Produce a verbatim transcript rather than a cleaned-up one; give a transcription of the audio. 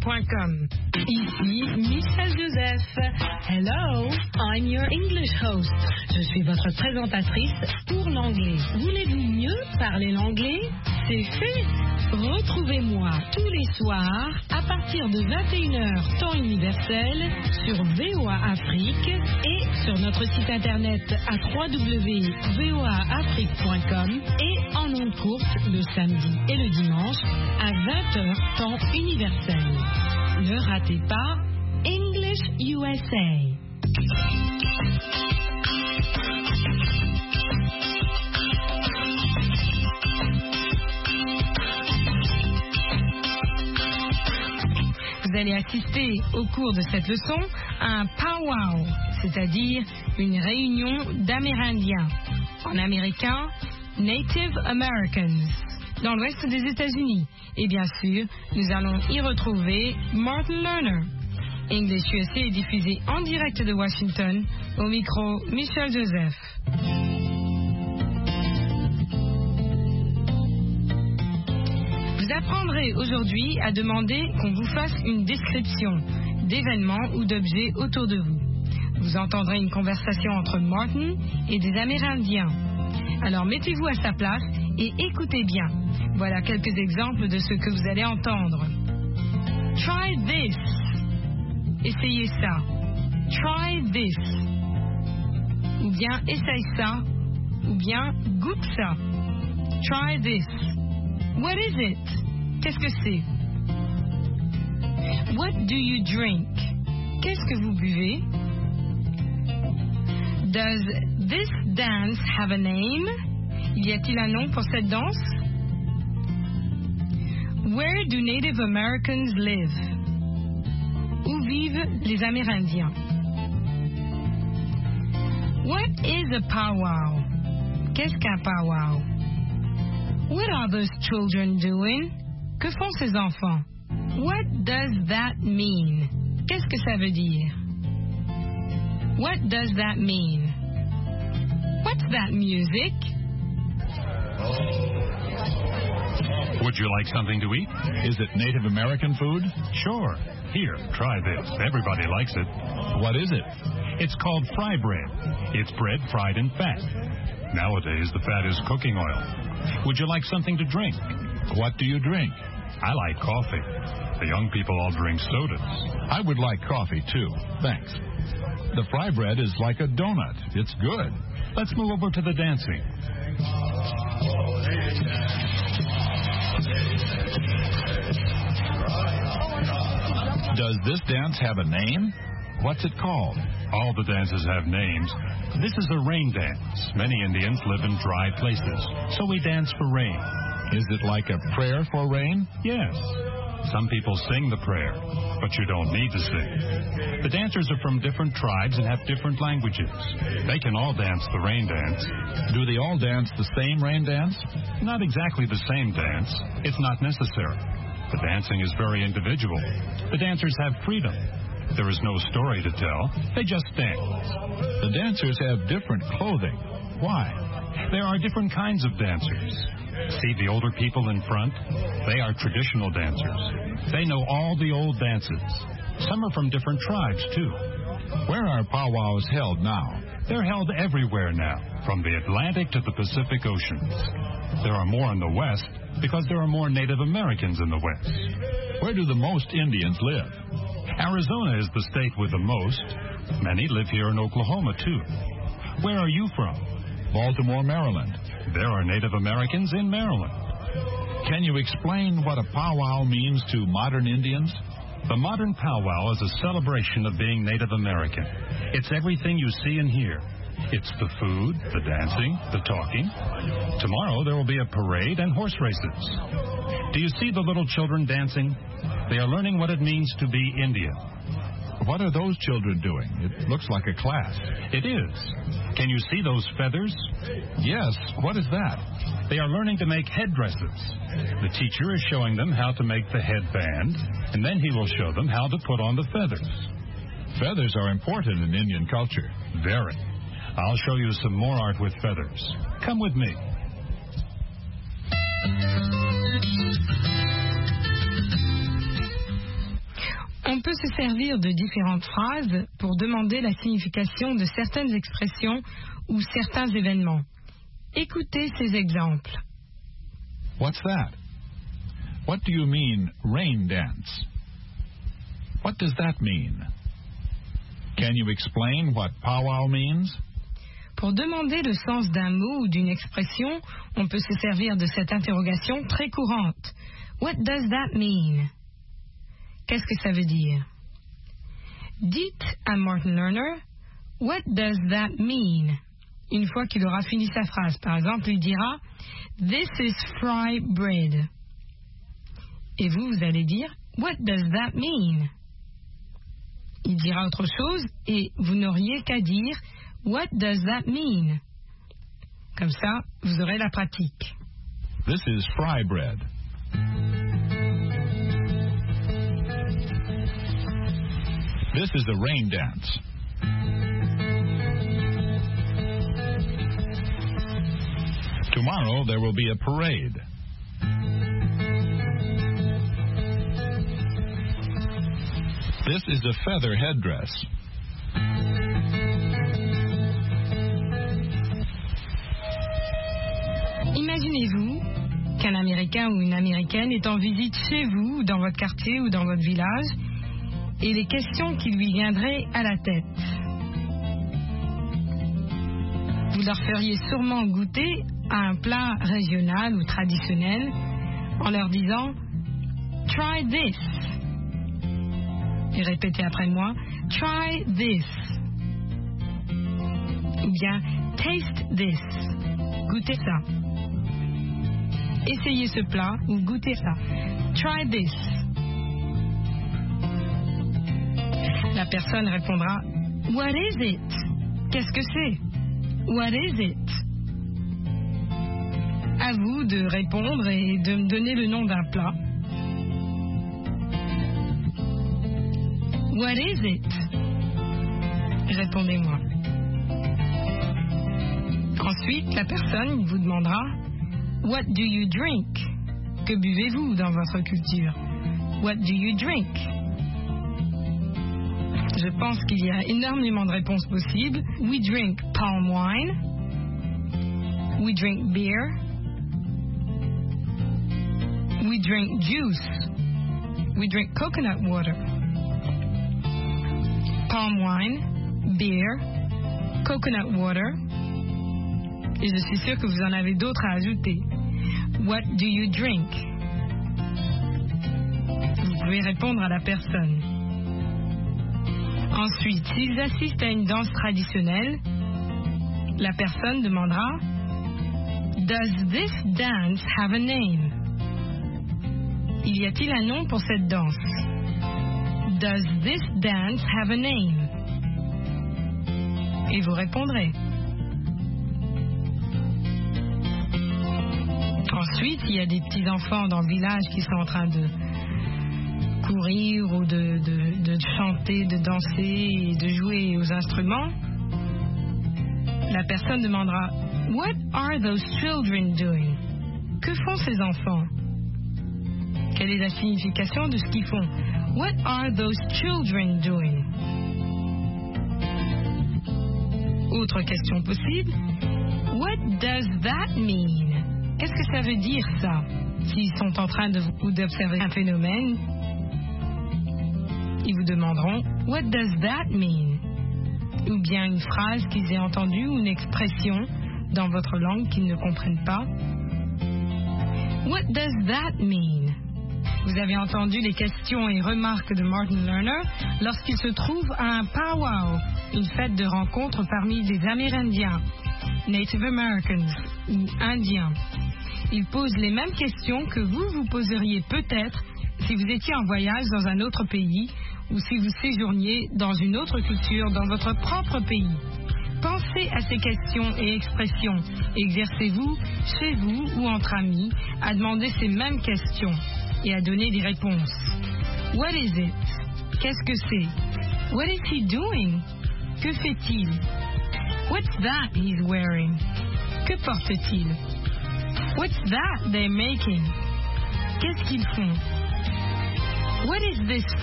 point com. Ici Michel Joseph. Hello, I'm your English host. Je suis votre présentatrice pour l'anglais. Voulez-vous mieux parler l'anglais? C'est fait. Retrouvez-moi tous les soirs à partir de vingt et une heures temps universel sur V O A Afrique et sur notre site internet à w w w point v o a afrique point com et en ondes courtes le samedi et le dimanche à vingt heures temps universel. Ne ratez pas English U S A. Vous allez assister au cours de cette leçon à un powwow, c'est-à-dire une réunion d'Amérindiens. En américain, Native Americans, dans l'ouest des États-Unis. Et bien sûr, nous allons y retrouver Martin Lerner. English U S A est diffusé en direct de Washington, au micro Michel Joseph. Vous apprendrez aujourd'hui à demander qu'on vous fasse une description d'événements ou d'objets autour de vous. Vous entendrez une conversation entre Martin et des Amérindiens. Alors mettez-vous à sa place et écoutez bien. Voilà quelques exemples de ce que vous allez entendre. Try this. Essayez ça. Try this. Ou bien essaye ça. Ou bien goûte ça. Try this. What is it? Qu'est-ce que c'est? What do you drink? Qu'est-ce que vous buvez? Does this dance have a name? Y a-t-il un nom pour cette danse? Where do Native Americans live? Où vivent les Amérindiens? What is a powwow? Qu'est-ce qu'un powwow? What are those children doing? Que font ces enfants? What does that mean? Qu'est-ce que ça veut dire? What does that mean? What's that music? Would you like something to eat? Is it Native American food? Sure. Here, try this. Everybody likes it. What is it? It's called fry bread. It's bread fried in fat. Nowadays, the fat is cooking oil. Would you like something to drink? What do you drink? I like coffee. The young people all drink sodas. I would like coffee, too. Thanks. The fry bread is like a donut. It's good. Let's move over to the dancing. Does this dance have a name? What's it called? All the dances have names. This is a rain dance. Many Indians live in dry places, so we dance for rain. Is it like a prayer for rain? Yes. Some people sing the prayer, but you don't need to sing. The dancers are from different tribes and have different languages. They can all dance the rain dance. Do they all dance the same rain dance? Not exactly the same dance. It's not necessary. The dancing is very individual. The dancers have freedom. There is no story to tell. They just dance. The dancers have different clothing. Why? There are different kinds of dancers. See the older people in front? They are traditional dancers. They know all the old dances. Some are from different tribes, too. Where are powwows held now? They're held everywhere now, from the Atlantic to the Pacific Oceans. There are more in the West because there are more Native Americans in the West. Where do the most Indians live? Arizona is the state with the most. Many live here in Oklahoma, too. Where are you from? Baltimore, Maryland. There are Native Americans in Maryland. Can you explain what a powwow means to modern Indians? The modern powwow is a celebration of being Native American. It's everything you see and hear. It's the food, the dancing, the talking. Tomorrow there will be a parade and horse races. Do you see the little children dancing? They are learning what it means to be Indian. What are those children doing? It looks like a class. It is. Can you see those feathers? Yes. What is that? They are learning to make headdresses. The teacher is showing them how to make the headband, and then he will show them how to put on the feathers. Feathers are important in Indian culture. Very. I'll show you some more art with feathers. Come with me. On peut se servir de différentes phrases pour demander la signification de certaines expressions ou certains événements. Écoutez ces exemples. What's that? What do you mean, rain dance? What does that mean? Can you explain what powwow means? Pour demander le sens d'un mot ou d'une expression, on peut se servir de cette interrogation très courante. What does that mean? Qu'est-ce que ça veut dire? Dites à Martin Lerner, what does that mean? Une fois qu'il aura fini sa phrase, par exemple, il dira, this is fry bread. Et vous, vous allez dire, what does that mean? Il dira autre chose et vous n'auriez qu'à dire, what does that mean? Comme ça, vous aurez la pratique. This is fry bread. This is a rain dance. Tomorrow there will be a parade. This is a feather headdress. Imaginez-vous qu'un Américain ou une Américaine est en visite chez vous, dans votre quartier ou dans votre village, et les questions qui lui viendraient à la tête. Vous leur feriez sûrement goûter à un plat régional ou traditionnel en leur disant « Try this ». Et répétez après moi « Try this ». Ou bien « Taste this ». Goûtez ça. Essayez ce plat ou goûtez ça. « Try this ». La personne répondra « What is it ?» Qu'est-ce que c'est? What is it? À vous de répondre et de me donner le nom d'un plat. What is it? Répondez-moi. Ensuite, la personne vous demandera What do you drink? Que buvez-vous dans votre culture? What do you drink? Je pense qu'il y a énormément de réponses possibles. We drink palm wine. We drink beer. We drink juice. We drink coconut water. Palm wine, beer, coconut water. Et je suis sûre que vous en avez d'autres à ajouter. What do you drink? Vous pouvez répondre à la personne. Ensuite, s'ils assistent à une danse traditionnelle, la personne demandera Does this dance have a name? Il y a-t-il un nom pour cette danse? Does this dance have a name? Et vous répondrez. Ensuite, il y a des petits enfants dans le village qui sont en train de courir ou de, de, de chanter, de danser et de jouer aux instruments. La personne demandera What are those children doing? Que font ces enfants? Quelle est la signification de ce qu'ils font? What are those children doing? Autre question possible. What does that mean? Qu'est-ce que ça veut dire ça? S'ils sont en train de ou d'observer un phénomène, ils vous demanderont What does that mean? Ou bien une phrase qu'ils aient entendue ou une expression dans votre langue qu'ils ne comprennent pas. What does that mean? Vous avez entendu les questions et remarques de Martin Lerner lorsqu'il se trouve à un powwow, une fête de rencontre parmi les Amérindiens, Native Americans ou Indiens. Il pose les mêmes questions que vous vous poseriez peut-être si vous étiez en voyage dans un autre pays ou si vous séjourniez dans une autre culture dans votre propre pays. Pensez à ces questions et expressions. Exercez-vous, chez vous ou entre amis, à demander ces mêmes questions et à donner des réponses. What is it? Qu'est-ce que c'est? What is he doing? Que fait-il? What's that he's wearing? Que porte-t-il? What's that they're making? Qu'est-ce qu'ils font? What is this